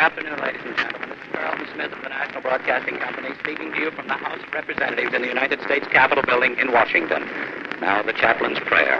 afternoon, ladies and gentlemen. This is Carlton Smith of the National Broadcasting Company speaking to you from the House of Representatives in the United States Capitol Building in Washington. Now the chaplain's prayer.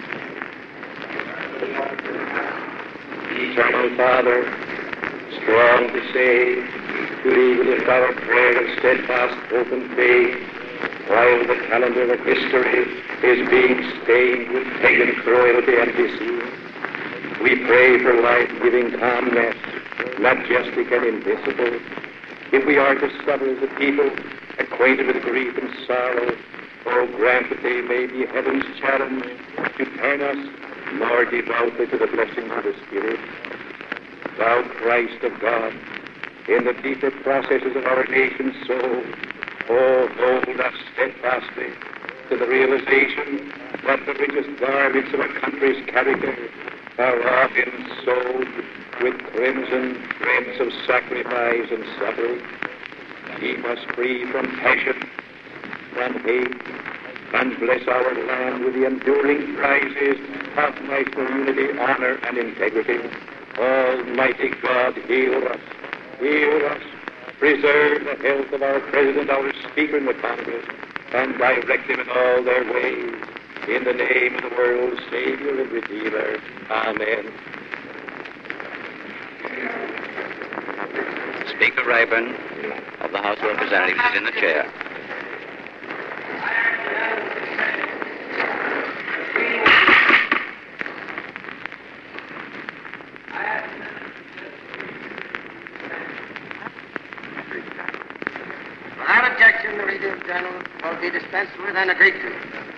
Eternal Father, strong to save, to lift our prayer of steadfast hope and faith, while the calendar of history is being stained with pagan cruelty and deceit. We pray for life-giving calmness, majestic and invisible. If we are to suffer as a people, acquainted with grief and sorrow, oh, grant that they may be heaven's challenge to turn us more devoutly to the blessings of the Spirit. Thou Christ of God, in the deeper processes of our nation's soul, oh, hold us steadfastly to the realization that the richest garments of a country's character are often sold with crimson threads of sacrifice and suffering. Keep us free from passion, from hate, and bless our land with the enduring prizes of national unity, honor, and integrity. Almighty God, heal us, heal us. Preserve the health of our President, our Speaker, and the Congress, and direct them in all their ways. In the name of the world's Savior and Redeemer. Amen. Speaker Rayburn of the House of Representatives is in the chair. Without objection, the reading of the journal will be dispensed with and agreed to.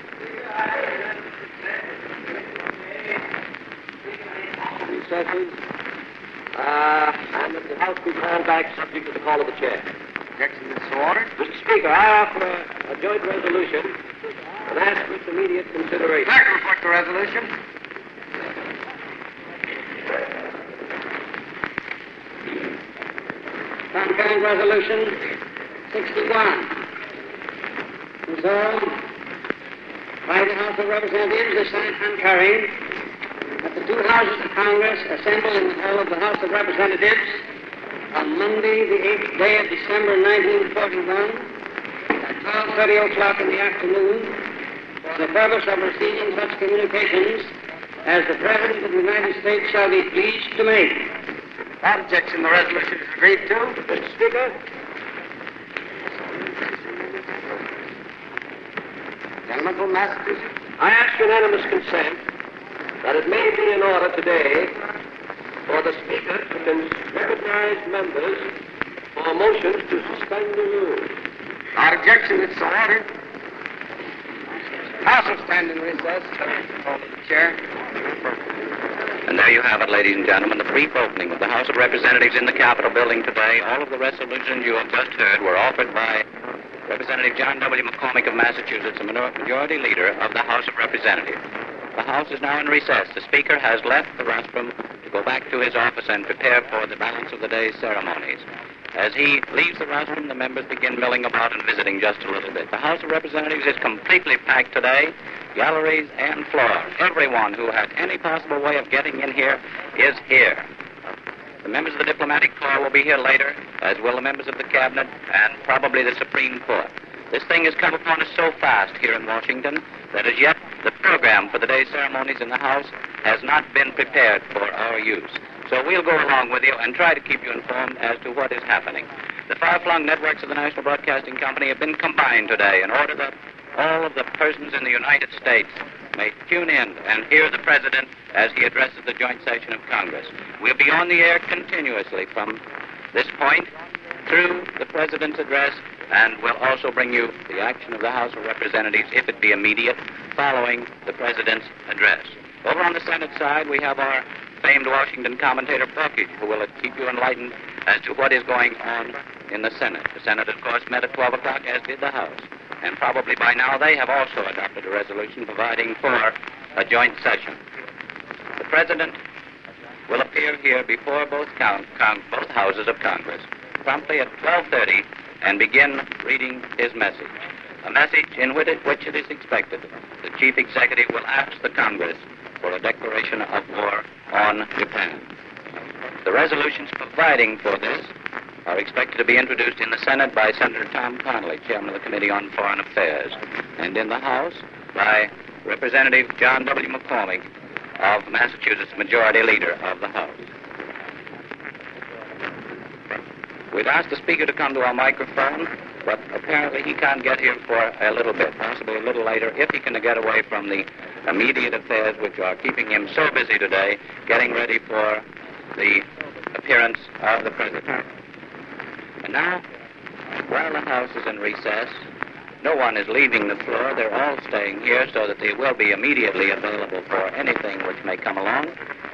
Recesses. And that the House be called back subject to the call of the chair. Objection is so ordered. Mr. Speaker, I offer a joint resolution and ask for its immediate consideration. Clerk, report the resolution. Concurrent resolution 61. Resolved by the House of Representatives, is signed concurring that the two houses of Congress assemble in the hall of the House of Representatives on Monday, the 8th day of December, 1941, at 12:30 o'clock in the afternoon, for the purpose of receiving such communications as the President of the United States shall be pleased to make. Without objection, the resolution is agreed to. Mr. Speaker. Gentleman from Massachusetts. I ask unanimous consent that it may be in order today for the Speaker to recognize members for motions to suspend the rules. Without objection, it's so ordered. House will stand in recess. Chair. And there you have it, ladies and gentlemen, the brief opening of the House of Representatives in the Capitol Building today. All of the resolutions you have just heard were offered by Representative John W. McCormick of Massachusetts, the majority leader of the House of Representatives. The House is now in recess. The Speaker has left the rostrum to go back to his office and prepare for the balance of the day's ceremonies. As he leaves the rostrum, the members begin milling about and visiting just a little bit. The House of Representatives is completely packed today, galleries and floor. Everyone who had any possible way of getting in here is here. The members of the diplomatic corps will be here later, as will the members of the cabinet and probably the Supreme Court. This thing has come upon us so fast here in Washington that as yet the program for the day's ceremonies in the House has not been prepared for our use. So we'll go along with you and try to keep you informed as to what is happening. The far-flung networks of the National Broadcasting Company have been combined today in order that all of the persons in the United States may tune in and hear the President as he addresses the joint session of Congress. We'll be on the air continuously from this point through the President's address, and we'll also bring you the action of the House of Representatives, if it be immediate, following the President's address. Over on the Senate side, we have our famed Washington commentator, Buckage, who will keep you enlightened as to what is going on in the Senate. The Senate, of course, met at 12 o'clock, as did the House. And probably by now they have also adopted a resolution providing for a joint session. The President will appear here before both houses of Congress promptly at 12:30 and begin reading his message. A message in which it is expected the Chief Executive will ask the Congress for a declaration of war on Japan. The The resolutions providing for this are expected to be introduced in the Senate by Senator Tom Connally, Chairman of the Committee on Foreign Affairs, and in the House by Representative John W. McCormick of Massachusetts, Majority Leader of the House. We'd asked the Speaker to come to our microphone, but apparently he can't get here for a little bit, possibly a little later, if he can get away from the immediate affairs which are keeping him so busy today, getting ready for the appearance of the President. And now, while the House is in recess, no one is leaving the floor. They're all staying here so that they will be immediately available for anything which may come along.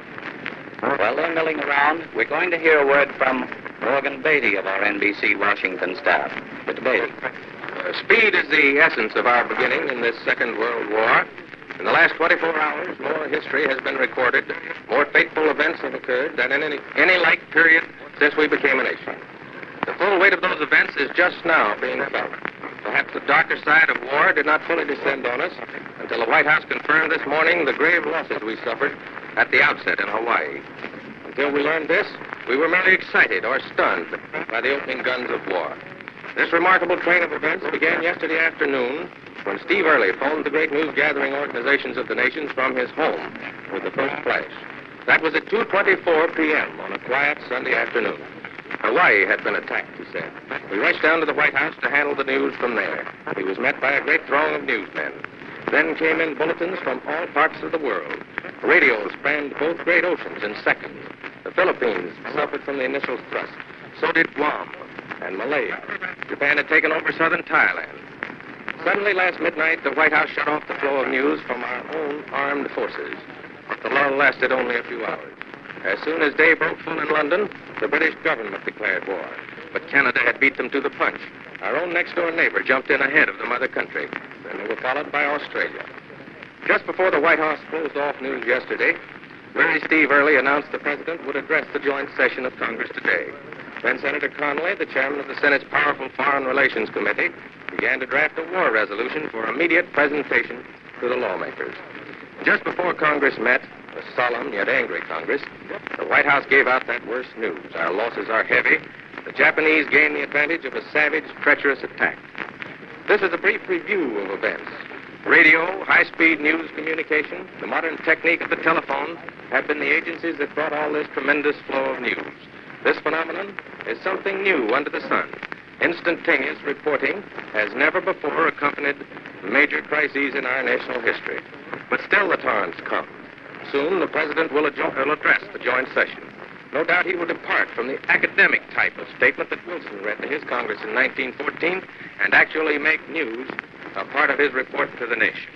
While they're milling around, we're going to hear a word from Morgan Beatty of our NBC Washington staff. Mr. Beatty. Speed is the essence of our beginning in this Second World War. In the last 24 hours, more history has been recorded, more fateful events have occurred than in any like period since we became a nation. The full weight of those events is just now being felt. Perhaps the darker side of war did not fully descend on us until the White House confirmed this morning the grave losses we suffered at the outset in Hawaii. Until we learned this, we were merely excited or stunned by the opening guns of war. This remarkable train of events began yesterday afternoon when Steve Early phoned the great news-gathering organizations of the nations from his home with the first flash. That was at 2:24 p.m. on a quiet Sunday afternoon. Hawaii had been attacked, he said. We rushed down to the White House to handle the news from there. He was met by a great throng of newsmen. Then came in bulletins from all parts of the world. Radios spanned both great oceans in seconds. The Philippines suffered from the initial thrust. So did Guam and Malaya. Japan had taken over southern Thailand. Suddenly, last midnight, the White House shut off the flow of news from our own armed forces. But the lull lasted only a few hours. As soon as day broke full in London, the British government declared war. But Canada had beat them to the punch. Our own next-door neighbor jumped in ahead of the mother country. Then they were followed by Australia. Just before the White House closed off news yesterday, very Steve Early announced the President would address the joint session of Congress today. Then Senator Connally, the chairman of the Senate's powerful Foreign Relations Committee, began to draft a war resolution for immediate presentation to the lawmakers. Just before Congress met, a solemn yet angry Congress, the White House gave out that worst news. Our losses are heavy. The Japanese gained the advantage of a savage, treacherous attack. This is a brief review of events. Radio, high-speed news communication, the modern technique of the telephone have been the agencies that brought all this tremendous flow of news. This phenomenon is something new under the sun. Instantaneous reporting has never before accompanied major crises in our national history. But still the torrents come. Soon the President will address the joint session. No doubt he will depart from the academic type of statement that Wilson read to his Congress in 1914 and actually make news a part of his report to the nation.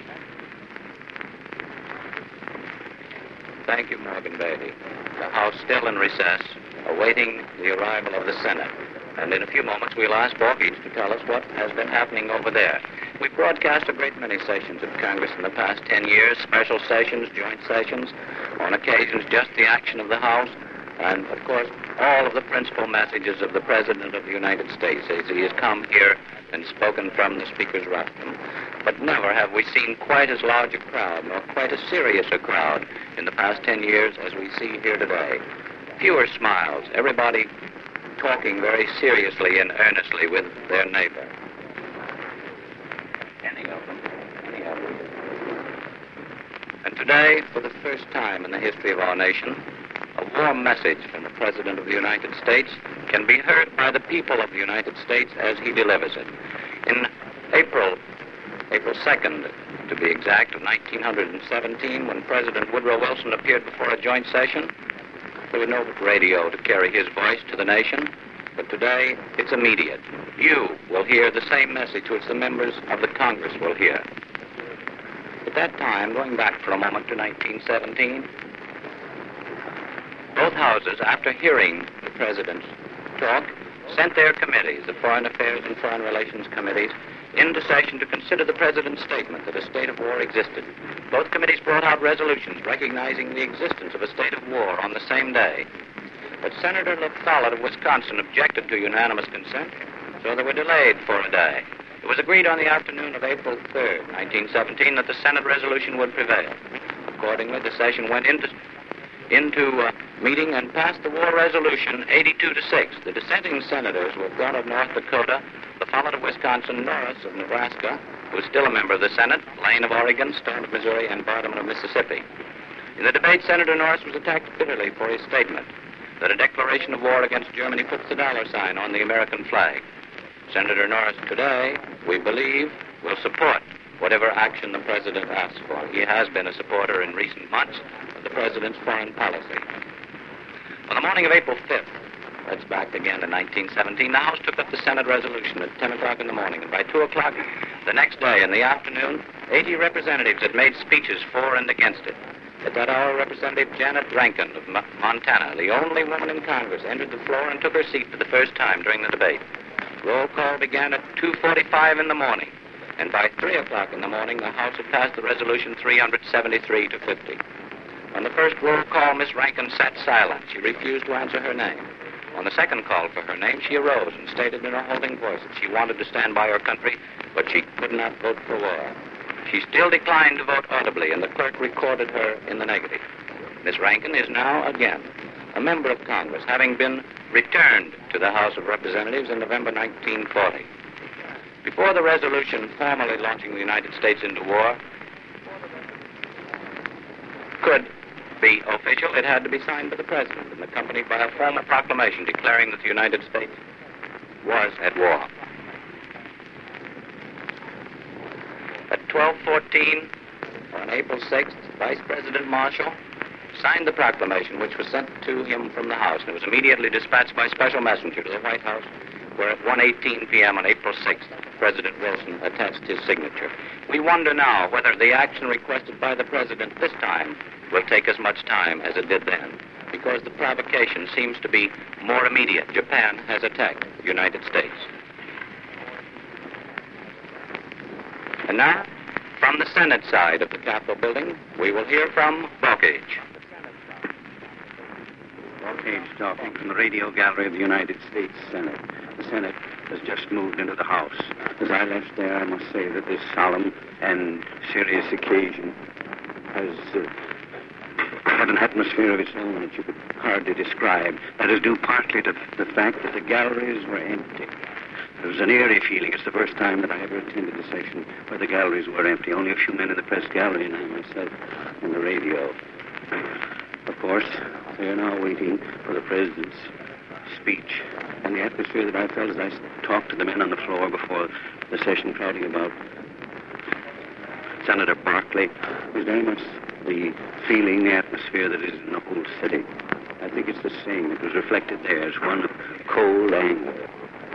Thank you, Morgan Beatty. The House still in recess, awaiting the arrival of the Senate. And in a few moments, we'll ask Borges to tell us what has been happening over there. We've broadcast a great many sessions of Congress in the past 10 years, special sessions, joint sessions, on occasions just the action of the House, and, of course, all of the principal messages of the President of the United States as he has come here and spoken from the Speaker's rostrum. But never have we seen quite as large a crowd, nor quite as serious a crowd in the past 10 years as we see here today. Fewer smiles, everybody talking very seriously and earnestly with their neighbor. Any of them. And today, for the first time in the history of our nation, a warm message from the President of the United States can be heard by the people of the United States as he delivers it. In April 2nd, to be exact, of 1917, when President Woodrow Wilson appeared before a joint session, there was no radio to carry his voice to the nation, but today it's immediate. You will hear the same message which the members of the Congress will hear. At that time, going back for a moment to 1917, both houses, after hearing the President's talk, sent their committees, the Foreign Affairs and Foreign Relations Committees, into session to consider the President's statement that a state of war existed. Both committees brought out resolutions recognizing the existence of a state of war on the same day. But Senator Luke Follett of Wisconsin objected to unanimous consent, so they were delayed for a day. It was agreed on the afternoon of April 3rd, 1917, that the Senate resolution would prevail. Accordingly, the session went into meeting and passed the war resolution 82-6. The dissenting senators were Gunn of North Dakota, LaFollette of Wisconsin, Norris of Nebraska, who was still a member of the Senate, Lane of Oregon, Stone of Missouri, and Bartleman of Mississippi. In the debate, Senator Norris was attacked bitterly for his statement that a declaration of war against Germany puts the dollar sign on the American flag. Senator Norris today, we believe, will support whatever action the president asks for. He has been a supporter in recent months of the president's foreign policy. On the morning of April 5th, that's back again in 1917, the House took up the Senate resolution at 10 o'clock in the morning, and by 2 o'clock the next day in the afternoon, 80 representatives had made speeches for and against it. At that hour, Representative Janet Rankin of Montana, the only woman in Congress, entered the floor and took her seat for the first time during the debate. Roll call began at 2:45 in the morning, and by 3 o'clock in the morning, the House had passed the resolution 373-50. On the first roll call, Miss Rankin sat silent. She refused to answer her name. On the second call for her name, she arose and stated in a halting voice that she wanted to stand by her country, but she could not vote for war. She still declined to vote audibly, and the clerk recorded her in the negative. Miss Rankin is now again a member of Congress, having been returned to the House of Representatives in November 1940. Before the resolution formally launching the United States into war could be official, it had to be signed by the President and accompanied by a formal proclamation declaring that the United States was at war. At 12:14 on April 6th, Vice President Marshall signed the proclamation, which was sent to him from the House, and it was immediately dispatched by special messenger to the White House, where at 1:18 p.m. on April 6th, President Wilson attached his signature. We wonder now whether the action requested by the President this time will take as much time as it did then, because the provocation seems to be more immediate. Japan has attacked the United States. And now, from the Senate side of the Capitol building, we will hear from Bocage. Bocage talking from the radio gallery of the United States Senate. The Senate has just moved into the House. As I left there, I must say that this solemn and serious occasion has had an atmosphere of its own that you could hardly describe. That is due partly to the fact that the galleries were empty. There was an eerie feeling. It's the first time that I ever attended a session where the galleries were empty. Only a few men in the press gallery and I myself on the radio. Of course, they are now waiting for the President's speech. And the atmosphere that I felt as I talked to the men on the floor before the session crowding about Senator Barkley was very much the feeling, the atmosphere that is in the whole city. I think it's the same. It was reflected there as one of cold anger.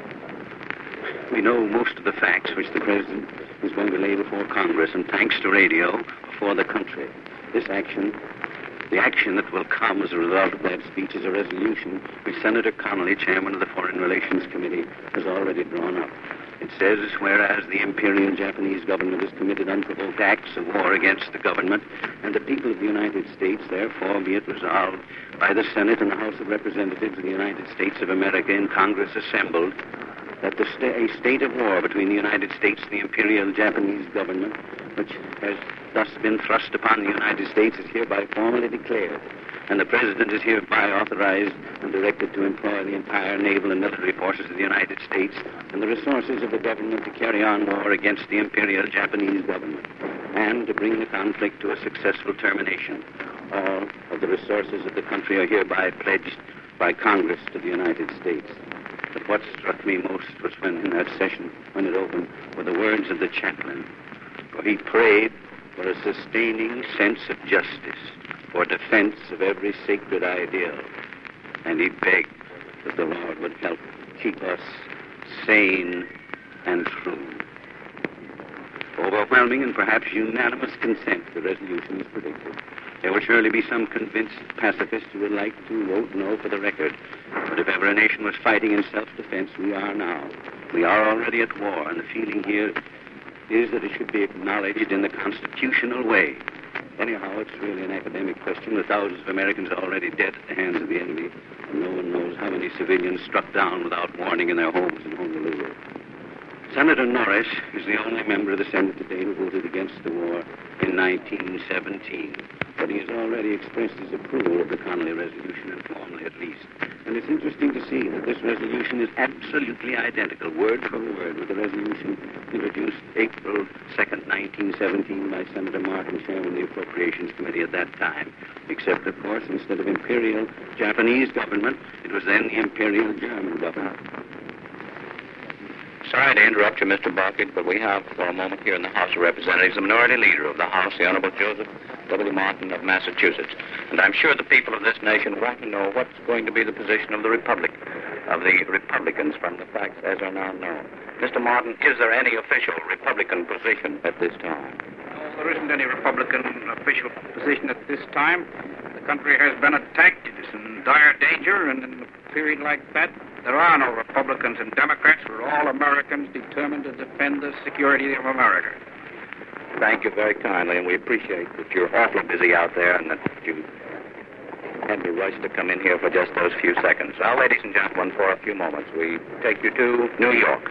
We know most of the facts which the President is going to lay before Congress, and thanks to radio, before the country. This action, the action that will come as a result of that speech, is a resolution which Senator Connolly, chairman of the Foreign Relations Committee, has already drawn up. It says, whereas the Imperial Japanese government has committed unprovoked acts of war against the government and the people of the United States, therefore be it resolved by the Senate and the House of Representatives of the United States of America in Congress assembled, that a state of war between the United States and the Imperial Japanese government, which has thus been thrust upon the United States, is hereby formally declared, and the President is hereby authorized and directed to employ the entire naval and military forces of the United States and the resources of the government to carry on war against the Imperial Japanese government and to bring the conflict to a successful termination. All of the resources of the country are hereby pledged by Congress to the United States. But what struck me most was when in that session, when it opened, were the words of the chaplain, for he prayed for a sustaining sense of justice, for defense of every sacred ideal, and he begged that the Lord would help keep us sane and true. Overwhelming and perhaps unanimous consent, the resolution is predicted. There will surely be some convinced pacifists who would like to vote no for the record. But if ever a nation was fighting in self-defense, we are now. We are already at war, and the feeling here is that it should be acknowledged in the constitutional way. Anyhow, it's really an academic question with thousands of Americans already dead at the hands of the enemy, and no one knows how many civilians struck down without warning in their homes in Honolulu. Senator Norris is the only member of the Senate today who voted against the war in 1917. But he is already expressed his approval of the Connolly resolution, informally at least. And it's interesting to see that this resolution is absolutely identical, word for word, with the resolution introduced April 2nd, 1917 by Senator Martin, chairman of the Appropriations Committee at that time. Except, of course, instead of imperial Japanese government, it was then the imperial German government. Sorry to interrupt you, Mr. Barkett, but we have, for a moment here in the House of Representatives, the minority leader of the House, the Honorable Joseph W. Martin of Massachusetts. And I'm sure the people of this nation want to know what's going to be the position of the Republicans from the facts as are now known. Mr. Martin, is there any official Republican position at this time? No, there isn't any Republican official position at this time. The country has been attacked. It is in dire danger, and in a period like that, there are no Republicans and Democrats. We're all Americans determined to defend the security of America. Thank you very kindly, and we appreciate that you're awfully busy out there and that you had to rush to come in here for just those few seconds. Now, ladies and gentlemen, for a few moments, we take you to New York.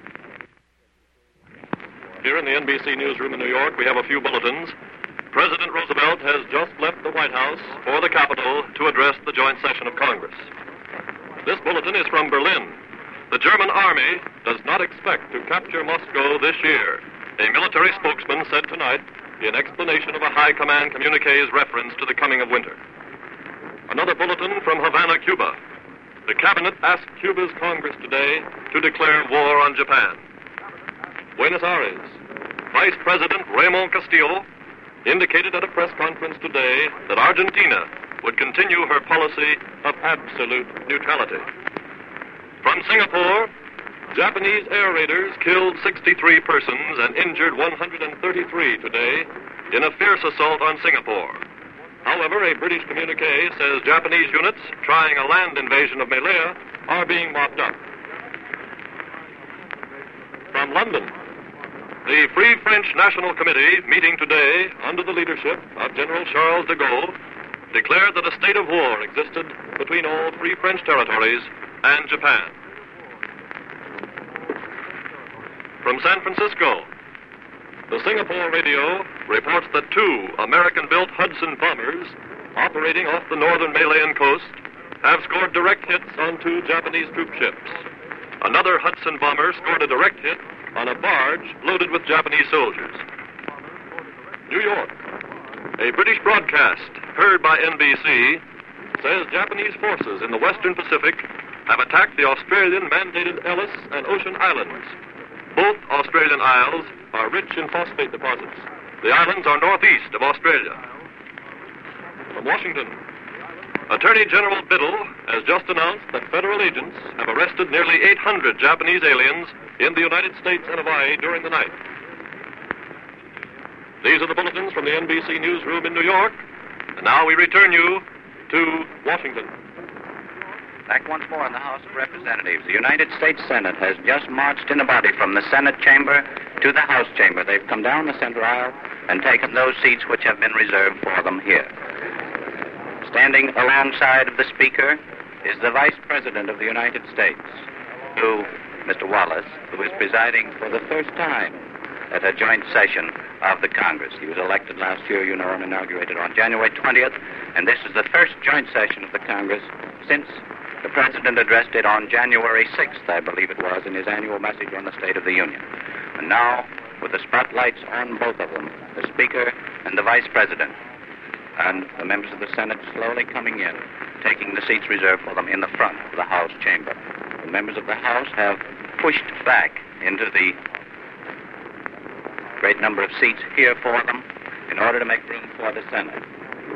Here in the NBC newsroom in New York, we have a few bulletins. President Roosevelt has just left the White House for the Capitol to address the joint session of Congress. This bulletin is from Berlin. The German army does not expect to capture Moscow this year, a military spokesman said tonight in explanation of a high command communique's reference to the coming of winter. Another bulletin from Havana, Cuba. The cabinet asked Cuba's Congress today to declare war on Japan. Buenos Aires. Vice President Raymond Castillo indicated at a press conference today that Argentina would continue her policy of absolute neutrality. From Singapore, Japanese air raiders killed 63 persons and injured 133 today in a fierce assault on Singapore. However, a British communique says Japanese units trying a land invasion of Malaya are being mopped up. From London, the Free French National Committee, meeting today under the leadership of General Charles de Gaulle, declared that a state of war existed between all Free French territories and Japan. From San Francisco, the Singapore radio reports that 2 American-built Hudson bombers operating off the northern Malayan coast have scored direct hits on 2 Japanese troop ships. Another Hudson bomber scored a direct hit on a barge loaded with Japanese soldiers. New York. A British broadcast heard by NBC says Japanese forces in the Western Pacific have attacked the Australian-mandated Ellis and Ocean Islands. Both Australian isles are rich in phosphate deposits. The islands are northeast of Australia. From Washington, Attorney General Biddle has just announced that federal agents have arrested nearly 800 Japanese aliens in the United States and Hawaii during the night. These are the bulletins from the NBC newsroom in New York. And now we return you to Washington. Back once more in the House of Representatives. The United States Senate has just marched in a body from the Senate chamber to the House chamber. They've come down the center aisle and taken those seats which have been reserved for them here. Standing alongside of the Speaker is the Vice President of the United States, Mr. Wallace, who is presiding for the first time at a joint session of the Congress. He was elected last year, you know, and inaugurated on January 20th, and this is the first joint session of the Congress since the President addressed it on January 6th, I believe it was, in his annual message on the State of the Union. And now, with the spotlights on both of them, the Speaker and the Vice President, and the members of the Senate slowly coming in, taking the seats reserved for them in the front of the House chamber. The members of the House have pushed back into the great number of seats here for them in order to make room for the Senate.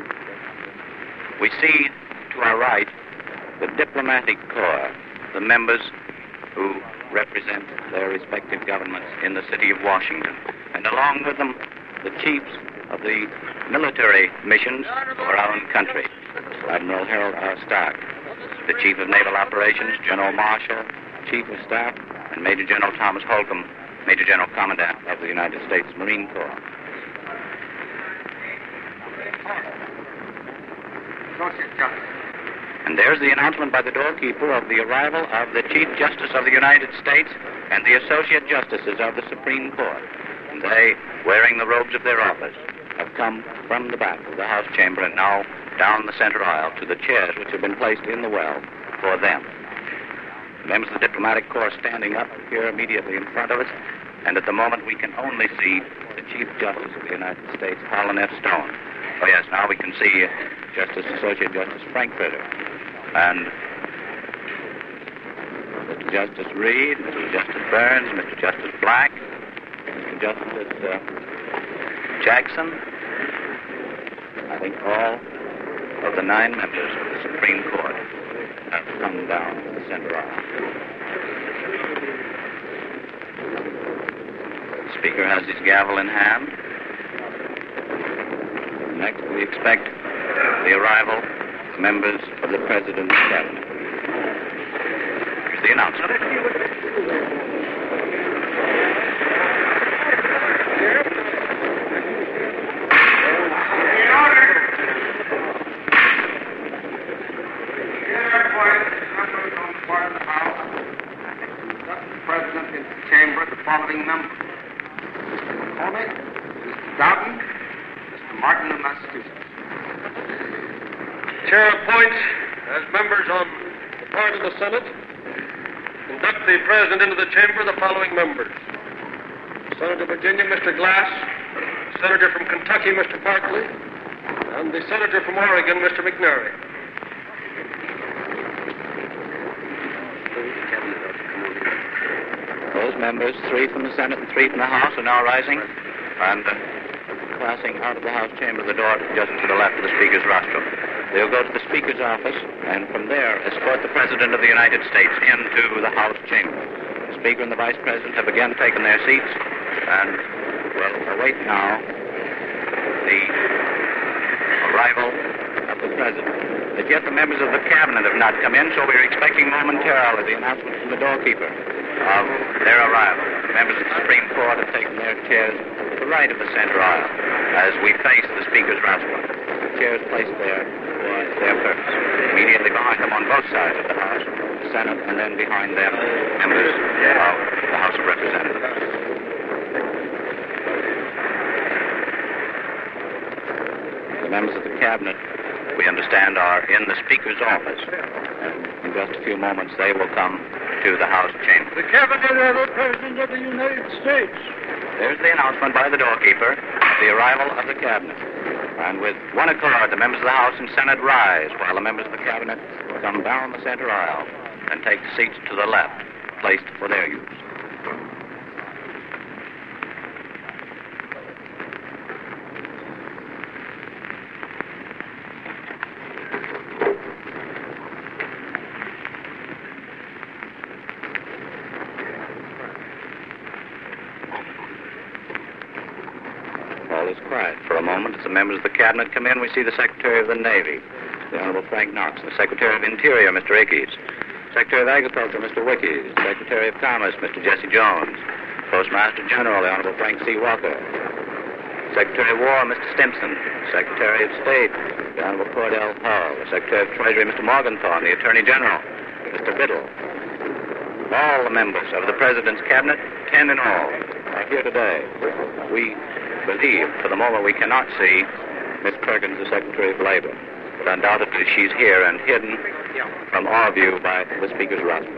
We see to our right the diplomatic corps, the members who represent their respective governments in the city of Washington, and along with them, the chiefs of the military missions for our own country. Admiral Harold R. Stark, the Chief of Naval Operations, General Marshall, Chief of Staff, and Major General Thomas Holcomb, Major General Commandant of the United States Marine Corps. And there's the announcement by the doorkeeper of the arrival of the Chief Justice of the United States and the Associate Justices of the Supreme Court. And they, wearing the robes of their office, have come from the back of the House chamber and now down the center aisle to the chairs which have been placed in the well for them. Members of the diplomatic corps standing up here immediately in front of us, and at the moment we can only see the Chief Justice of the United States, Harlan F. Stone. Oh, yes, now we can see Associate Justice Frankfurter, and Mr. Justice Reed, Mr. Justice Burns, Mr. Justice Black, Mr. Justice Jackson. I think all of the 9 members of the Supreme Court have come down to the center aisle. The Speaker has his gavel in hand. Next, we expect the arrival of members of the President's Cabinet. Here's the announcement. Following members: Mr. McCormick, Mr. Dowden, Mr. Martin of Massachusetts. Chair appoints as members on the part of the Senate, conduct the President into the chamber the following members: Senator of Virginia, Mr. Glass, Senator from Kentucky, Mr. Barkley, and the Senator from Oregon, Mr. McNary. Those members, 3 from the Senate and 3 from the House, are now rising and passing out of the House chamber, the door just to the left of the Speaker's rostrum. They'll go to the Speaker's office and from there escort the President of the United States into the House chamber. The Speaker and the Vice President have again taken their seats and will await now the arrival of the President. As yet the members of the Cabinet have not come in, so we're expecting momentarily the announcement from the doorkeeper of their arrival. The members of the Supreme Court have taken their chairs to the right of the center aisle as we face the Speaker's rostrum. The chairs placed there for their purpose. Immediately behind them on both sides of the House, the Senate, and then behind them, members of the House of Representatives. The members of the Cabinet, we understand, are in the Speaker's office. And in just a few moments, they will come to the House chamber. The Cabinet of the President of the United States. There's the announcement by the doorkeeper of the arrival of the Cabinet. And with one accord, the members of the House and Senate rise while the members of the Cabinet come down the center aisle and take seats to the left, placed for their use. All is quiet for a moment. As the members of the Cabinet come in, we see the Secretary of the Navy, the Honorable Frank Knox, the Secretary of Interior, Mr. Ickes, Secretary of Agriculture, Mr. Wickes, Secretary of Commerce, Mr. Jesse Jones, Postmaster General, the Honorable Frank C. Walker, Secretary of War, Mr. Stimson, Secretary of State, the Honorable Cordell Hull, the Secretary of Treasury, Mr. Morgenthau, the Attorney General, Mr. Biddle. All the members of the President's Cabinet, 10 in all, are here today. We believe, for the moment, we cannot see Miss Perkins, the Secretary of Labor. But undoubtedly she's here and hidden from our view by the Speaker's rostrum.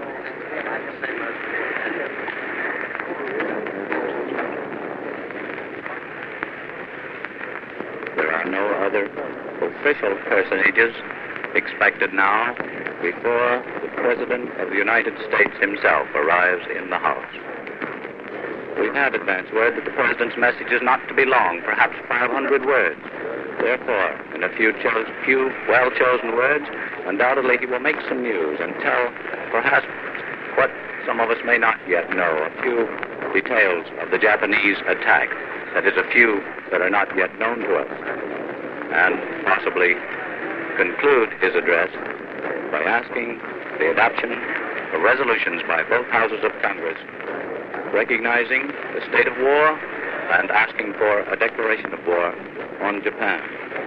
There are no other official personages expected now before the President of the United States himself arrives in the House. We've had advance word that the President's message is not to be long, perhaps 500 words. Therefore, in a few well-chosen words, undoubtedly he will make some news and tell perhaps what some of us may not yet know, a few details of the Japanese attack, that is, a few that are not yet known to us, and possibly conclude his address by asking the adoption of resolutions by both houses of Congress recognizing the state of war and asking for a declaration of war on Japan.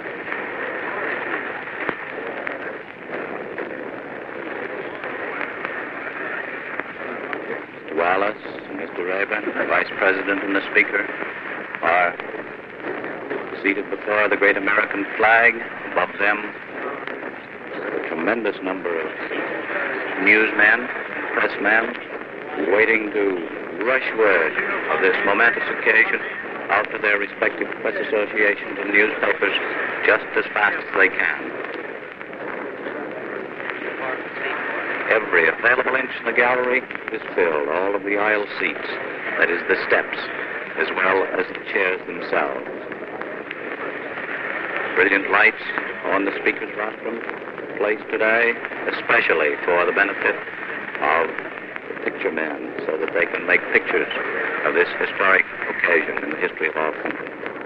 Mr. Wallace, Mr. Rayburn, the Vice President and the Speaker are seated before the great American flag. Above them, a tremendous number of newsmen, pressmen, waiting to rush word of this momentous occasion out to their respective press associations and newspapers just as fast as they can. Every available inch in the gallery is filled, all of the aisle seats, that is, the steps, as well as the chairs themselves. Brilliant lights on the speaker's rostrum, placed today especially for the benefit of the picture men, so that they can make pictures of this historic occasion in the history of our country.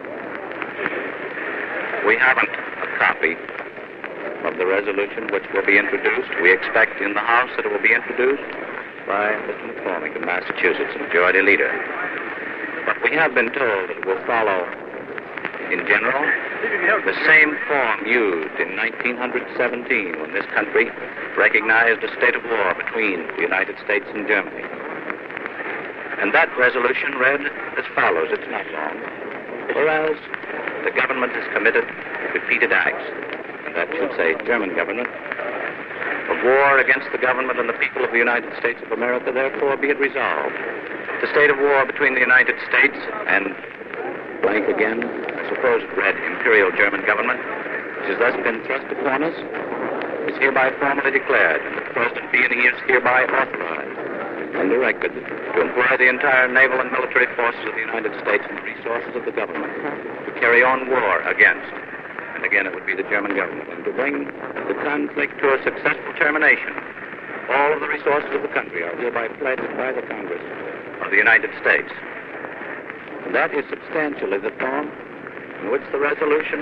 We haven't a copy of the resolution which will be introduced. We expect in the House that it will be introduced by Mr. McCormick of Massachusetts, the Majority Leader. But we have been told that it will follow, in general, the same form used in 1917 when this country recognized a state of war between the United States and Germany. And that resolution read as follows. It's not long. Whereas the government has committed repeated acts, that should say German government, of war against the government and the people of the United States of America, therefore be it resolved. The state of war between the United States and blank again, I suppose it read Imperial German government, which has thus been thrust upon us, is hereby formally declared, and the President being he is hereby authorized and directed to employ the entire naval and military forces of the United States and the resources of the government to carry on war against, and again it would be the German government, and to bring the conflict to a successful termination. All of the resources of the country are hereby pledged by the Congress of the United States. And that is substantially the form in which the resolution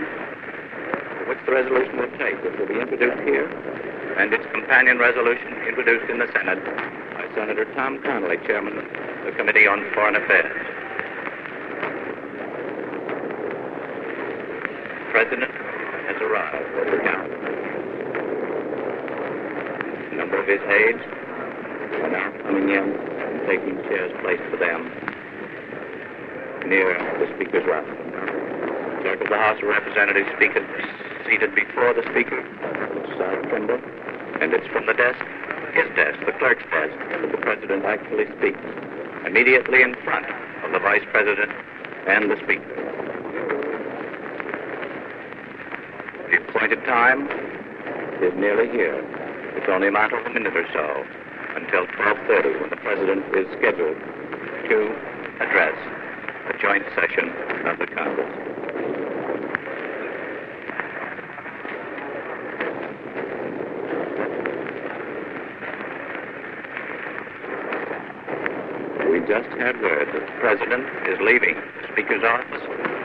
will take, which will be introduced here, and its companion resolution introduced in the Senate by Senator Tom Connally, Chairman of the Committee on Foreign Affairs. The President has arrived at the Capitol. A number of his aides are now coming in and taking chairs placed for them near the Speaker's rostrum. The Clerk of the House of Representatives seated before the Speaker, Trimble, and it's from the desk, his desk, the clerk's desk, that the President actually speaks, immediately in front of the Vice President and the Speaker. The appointed time is nearly here. It's only a matter of a minute or so until 12:30, when the President is scheduled to address the joint session of the Congress. We just had word that the President is leaving the Speaker's office.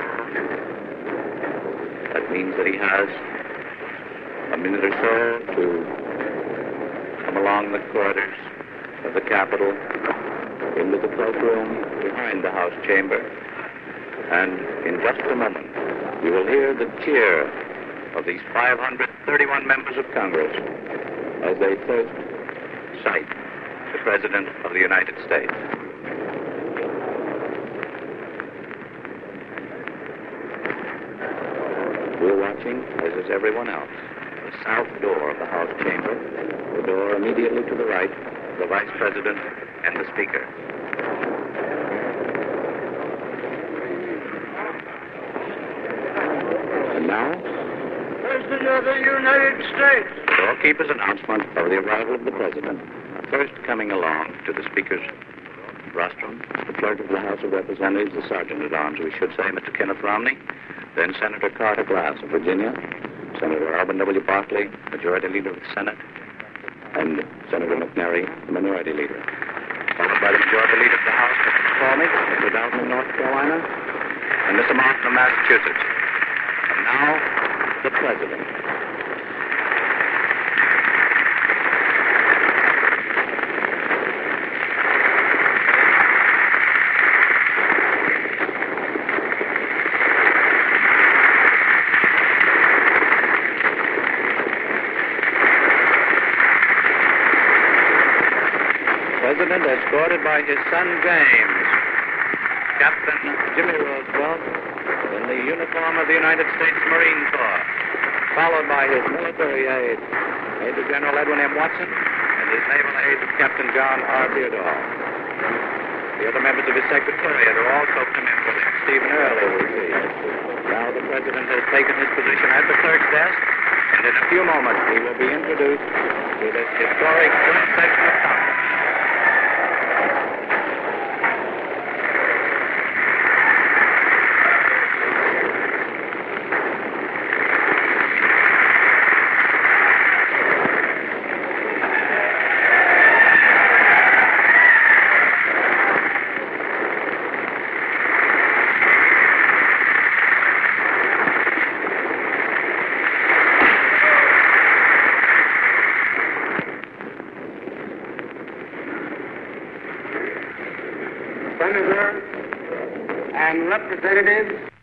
That means that he has a minute or so to come along the corridors of the Capitol into the cloakroom behind the House chamber. And in just a moment, you will hear the cheer of these 531 members of Congress as they first sight the President of the United States. We're watching, as is everyone else, the south door of the House chamber, the door immediately to the right of the Vice President and the Speaker. And now, President of the United States. The doorkeeper's announcement of the arrival of the President. First coming along to the Speaker's rostrum, the Clerk of the House of Representatives, the Sergeant-at-Arms, we should say, Mr. Kenneth Romney, then Senator Carter Glass of Virginia, Senator Alban W. Barkley, Majority Leader of the Senate, and Senator McNary, the Minority Leader. Followed by the Majority Leader of the House, Mr. McCormick, Mr. Dalton of North Carolina, and Mr. Martin of Massachusetts. And now, the President. President, escorted by his son James, Captain Jimmy Roosevelt, the in the uniform of the United States Marine Corps, followed by his military aide, Major General Edwin M. Watson, and his naval aide, Captain John R. Theodore. The other members of his secretariat are also come in with him. Stephen Earle, you will see. Now the President has taken his position at the clerk's desk, and in a few moments he will be introduced to this historic joint session of Congress. Senators and representatives